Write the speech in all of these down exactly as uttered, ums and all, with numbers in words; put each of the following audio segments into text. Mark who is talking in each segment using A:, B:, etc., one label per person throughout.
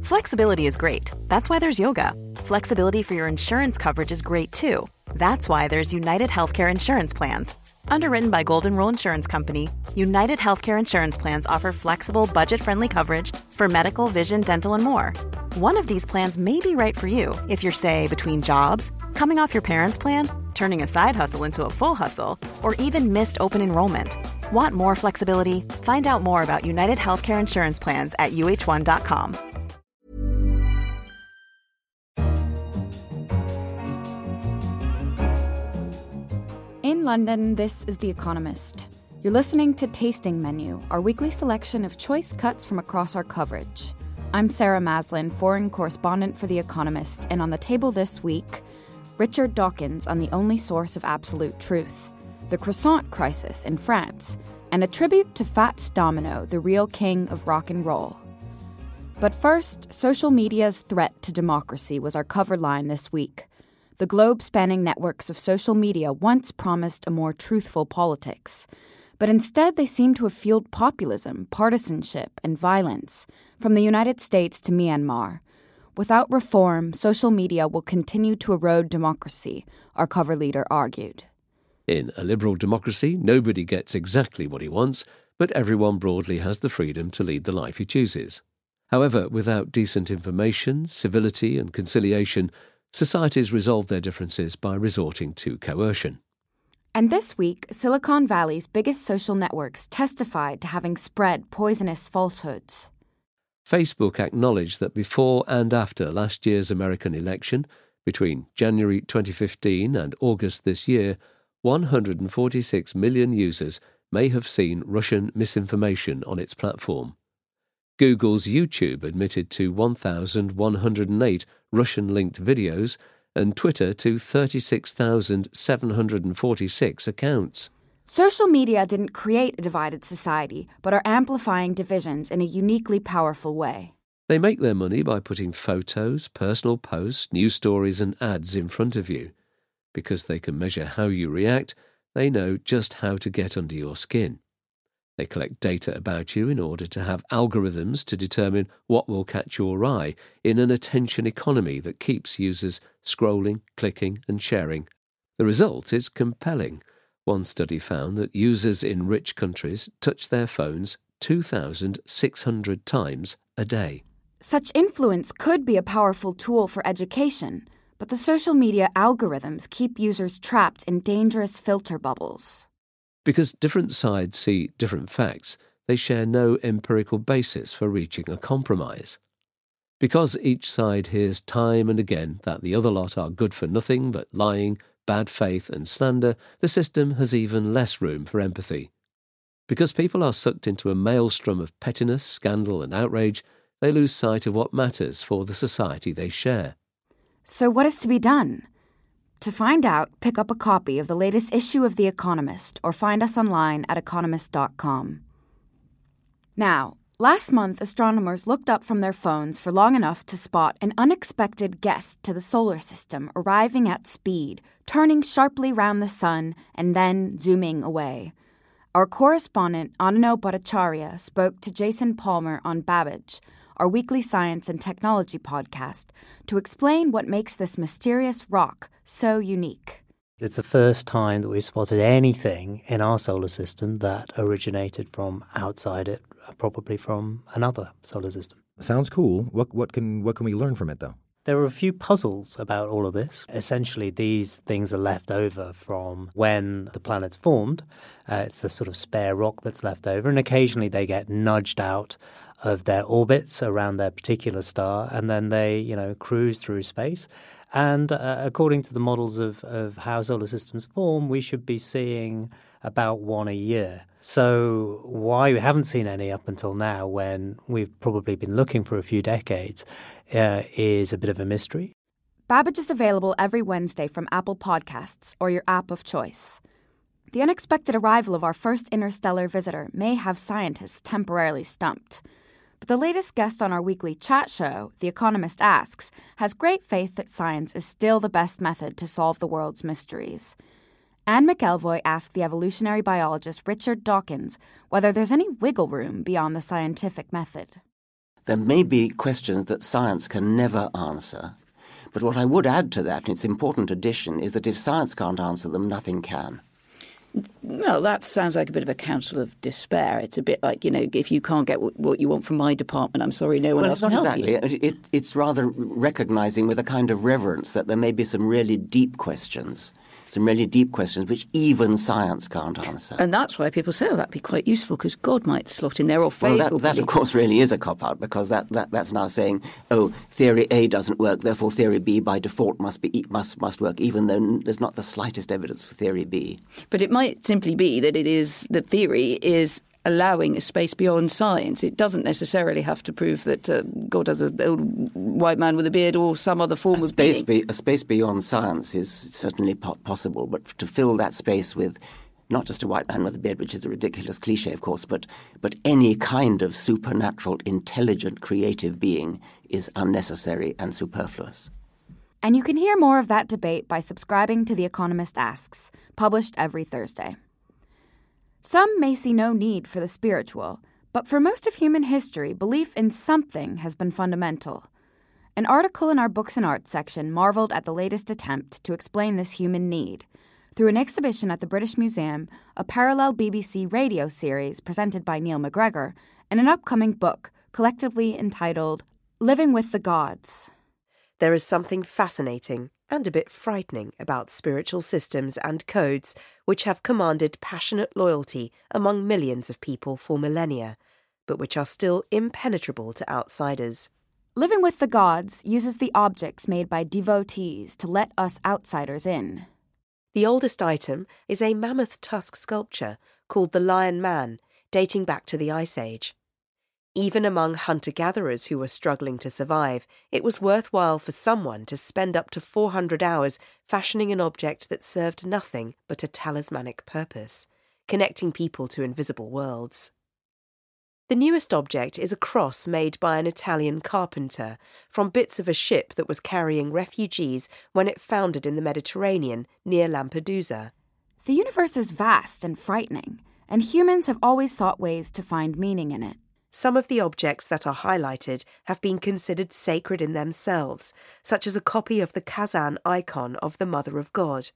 A: Flexibility is great. That's why there's yoga. Flexibility for your insurance coverage is great too. That's why there's United Healthcare Insurance Plans. Underwritten by Golden Rule Insurance Company, United Healthcare Insurance Plans offer flexible, budget-friendly coverage for medical, vision, dental, and more. One of these plans may be right for you if you're, say, between jobs, coming off your parents' plan, turning a side hustle into a full hustle, or even missed open enrollment. Want more flexibility? Find out more about United Healthcare Insurance Plans at U H one dot com.
B: In London, this is The Economist. You're listening to Tasting Menu, our weekly selection of choice cuts from across our coverage. I'm Sarah Maslin, foreign correspondent for The Economist, and on the table this week, Richard Dawkins on the only source of absolute truth, the croissant crisis in France, and a tribute to Fats Domino, the real king of rock and roll. But first, social media's threat to democracy was our cover line this week. The globe-spanning networks of social media once promised a more truthful politics, but instead they seem to have fueled populism, partisanship, and violence, from the United States to Myanmar. Without reform, social media will continue to erode democracy, our cover leader argued.
C: In a liberal democracy, nobody gets exactly what he wants, but everyone broadly has the freedom to lead the life he chooses. However, without decent information, civility, and conciliation, societies resolve their differences by resorting to coercion.
B: And this week, Silicon Valley's biggest social networks testified to having spread poisonous falsehoods.
C: Facebook acknowledged that before and after last year's American election, between January twenty fifteen and August this year, one hundred forty-six million users may have seen Russian misinformation on its platform. Google's YouTube admitted to one thousand one hundred eight Russian-linked videos and Twitter to thirty-six thousand seven hundred forty-six accounts.
B: Social media didn't create a divided society, but are amplifying divisions in a uniquely powerful way.
C: They make their money by putting photos, personal posts, news stories and ads in front of you. Because they can measure how you react, they know just how to get under your skin. They collect data about you in order to have algorithms to determine what will catch your eye in an attention economy that keeps users scrolling, clicking and sharing. The result is compelling. One study found that users in rich countries touch their phones two thousand six hundred times a day.
B: Such influence could be a powerful tool for education, but the social media algorithms keep users trapped in dangerous filter bubbles.
C: Because different sides see different facts, they share no empirical basis for reaching a compromise. Because each side hears time and again that the other lot are good for nothing but lying, bad faith and slander, the system has even less room for empathy. Because people are sucked into a maelstrom of pettiness, scandal and outrage, they lose sight of what matters for the society they share.
B: So what is to be done? To find out, pick up a copy of the latest issue of The Economist or find us online at economist dot com. Now, last month, astronomers looked up from their phones for long enough to spot an unexpected guest to the solar system arriving at speed, turning sharply round the sun and then zooming away. Our correspondent, Anano Bhattacharya, spoke to Jason Palmer on Babbage, our weekly science and technology podcast, to explain what makes this mysterious rock so unique.
D: It's the first time that we've spotted anything in our solar system that originated from outside it, probably from another solar system.
E: Sounds cool. What what can what can we learn from it, though?
D: There are a few puzzles about all of this. Essentially, these things are left over from when the planet's formed. Uh, it's the sort of spare rock that's left over, and occasionally they get nudged out of their orbits around their particular star, and then they, you know, cruise through space. And uh, according to the models of, of how solar systems form, we should be seeing about one a year. So why we haven't seen any up until now, when we've probably been looking for a few decades, uh, is a bit of a mystery.
B: Babbage is available every Wednesday from Apple Podcasts or your app of choice. The unexpected arrival of our first interstellar visitor may have scientists temporarily stumped. But the latest guest on our weekly chat show, The Economist Asks, has great faith that science is still the best method to solve the world's mysteries. Anne McElvoy asked the evolutionary biologist Richard Dawkins whether there's any wiggle room beyond the scientific method.
F: There may be questions that science can never answer. But what I would add to that, and it's an important addition, is that if science can't answer them, nothing can.
G: Well, that sounds like a bit of a counsel of despair. It's a bit like, you know, if you can't get what you want from my department, I'm sorry, no one
F: well,
G: else
F: can
G: help
F: exactly.
G: you.
F: It, it, it's rather recognising with a kind of reverence that there may be some really deep questions, some really deep questions which even science can't answer.
G: And that's why people say, oh, that'd be quite useful because God might slot in there or faith.
F: Well, that, that of course really is a cop-out because that, that, that's now saying, oh, theory A doesn't work, therefore theory B by default must be must must work, even though there's not the slightest evidence for theory B.
G: But it might simply be that it is that theory is allowing a space beyond science. It doesn't necessarily have to prove that uh, God has an old white man with a beard or some other form
F: a
G: of
F: space
G: being.
F: Be, a space beyond science is certainly po- possible, but to fill that space with not just a white man with a beard, which is a ridiculous cliche, of course, but but any kind of supernatural, intelligent, creative being is unnecessary and superfluous.
B: And you can hear more of that debate by subscribing to The Economist Asks, published every Thursday. Some may see no need for the spiritual, but for most of human history, belief in something has been fundamental. An article in our Books and Arts section marveled at the latest attempt to explain this human need through an exhibition at the British Museum, a parallel B B C radio series presented by Neil MacGregor, and an upcoming book collectively entitled Living with the Gods.
H: There is something fascinating and a bit frightening about spiritual systems and codes which have commanded passionate loyalty among millions of people for millennia, but which are still impenetrable to outsiders.
B: Living with the Gods uses the objects made by devotees to let us outsiders in.
H: The oldest item is a mammoth tusk sculpture called the Lion Man, dating back to the Ice Age. Even among hunter-gatherers who were struggling to survive, it was worthwhile for someone to spend up to four hundred hours fashioning an object that served nothing but a talismanic purpose, connecting people to invisible worlds. The newest object is a cross made by an Italian carpenter from bits of a ship that was carrying refugees when it foundered in the Mediterranean near Lampedusa.
B: The universe is vast and frightening, and humans have always sought ways to find meaning in it.
H: Some of the objects that are highlighted have been considered sacred in themselves, such as a copy of the Kazan icon of the Mother of God.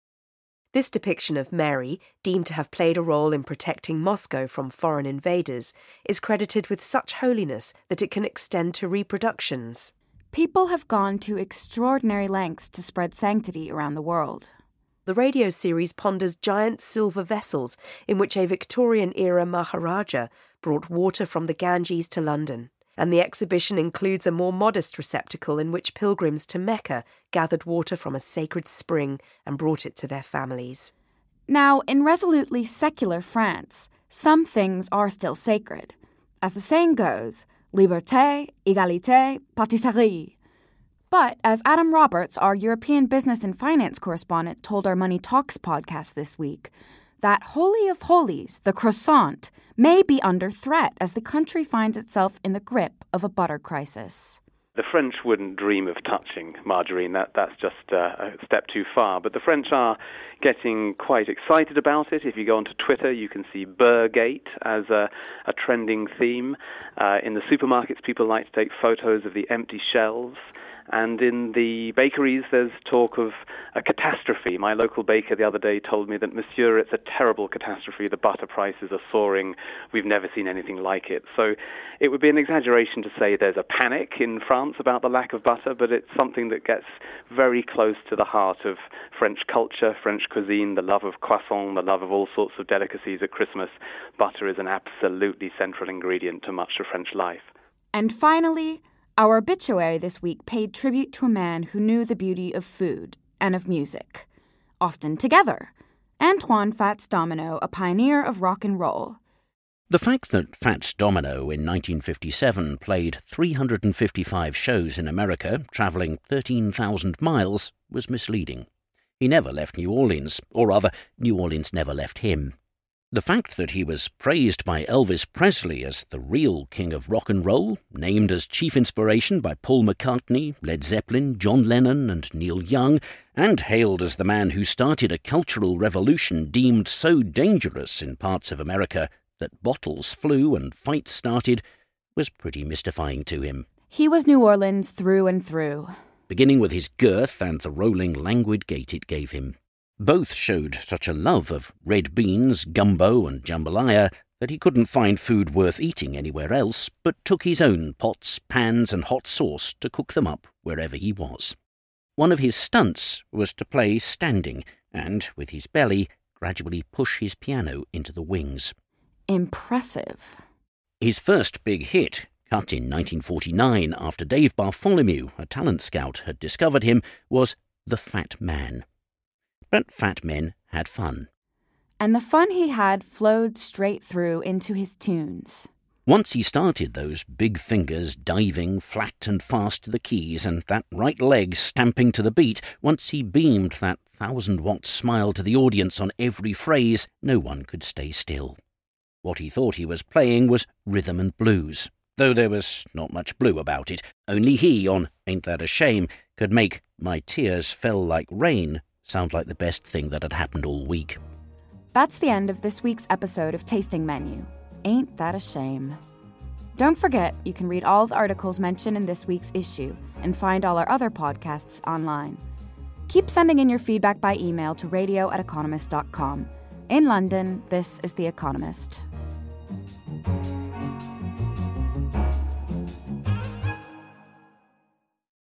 H: This depiction of Mary, deemed to have played a role in protecting Moscow from foreign invaders, is credited with such holiness that it can extend to reproductions.
B: People have gone to extraordinary lengths to spread sanctity around the world.
H: The radio series ponders giant silver vessels in which a Victorian-era Maharaja brought water from the Ganges to London, and the exhibition includes a more modest receptacle in which pilgrims to Mecca gathered water from a sacred spring and brought it to their families.
B: Now, in resolutely secular France, some things are still sacred. As the saying goes, liberté, égalité, pâtisserie. But as Adam Roberts, our European business and finance correspondent, told our Money Talks podcast this week, that holy of holies, the croissant, may be under threat as the country finds itself in the grip of a butter crisis.
I: The French wouldn't dream of touching margarine. That, that's just uh, a step too far. But the French are getting quite excited about it. If you go onto Twitter, you can see Burgate as a, a trending theme. Uh, in the supermarkets, people like to take photos of the empty shelves. And in the bakeries, there's talk of a catastrophe. My local baker the other day told me that, Monsieur, it's a terrible catastrophe. The butter prices are soaring. We've never seen anything like it. So it would be an exaggeration to say there's a panic in France about the lack of butter, but it's something that gets very close to the heart of French culture, French cuisine, the love of croissant, the love of all sorts of delicacies at Christmas. Butter is an absolutely central ingredient to much of French life.
B: And finally, our obituary this week paid tribute to a man who knew the beauty of food and of music, often together. Antoine Fats Domino, a pioneer of rock and roll.
J: The fact that Fats Domino in nineteen fifty-seven played three hundred fifty-five shows in America, travelling thirteen thousand miles, was misleading. He never left New Orleans, or rather, New Orleans never left him. The fact that he was praised by Elvis Presley as the real king of rock and roll, named as chief inspiration by Paul McCartney, Led Zeppelin, John Lennon and Neil Young, and hailed as the man who started a cultural revolution deemed so dangerous in parts of America that bottles flew and fights started, was pretty mystifying to him.
B: He was New Orleans through and through.
J: Beginning with his girth and the rolling, languid gait it gave him. Both showed such a love of red beans, gumbo and jambalaya that he couldn't find food worth eating anywhere else, but took his own pots, pans and hot sauce to cook them up wherever he was. One of his stunts was to play standing and, with his belly, gradually push his piano into the wings.
B: Impressive.
J: His first big hit, cut in nineteen forty-nine after Dave Bartholomew, a talent scout, had discovered him, was The Fat Man. But fat men had fun.
B: And the fun he had flowed straight through into his tunes.
J: Once he started those big fingers diving flat and fast to the keys and that right leg stamping to the beat, once he beamed that thousand-watt smile to the audience on every phrase, no one could stay still. What he thought he was playing was rhythm and blues, though there was not much blue about it. Only he, on Ain't That a Shame, could make My Tears Fell Like Rain sound like the best thing that had happened all week.
B: That's the end of this week's episode of Tasting Menu. Ain't that a shame? Don't forget, you can read all the articles mentioned in this week's issue and find all our other podcasts online. Keep sending in your feedback by email to radio at economist dot com. In London, this is The Economist.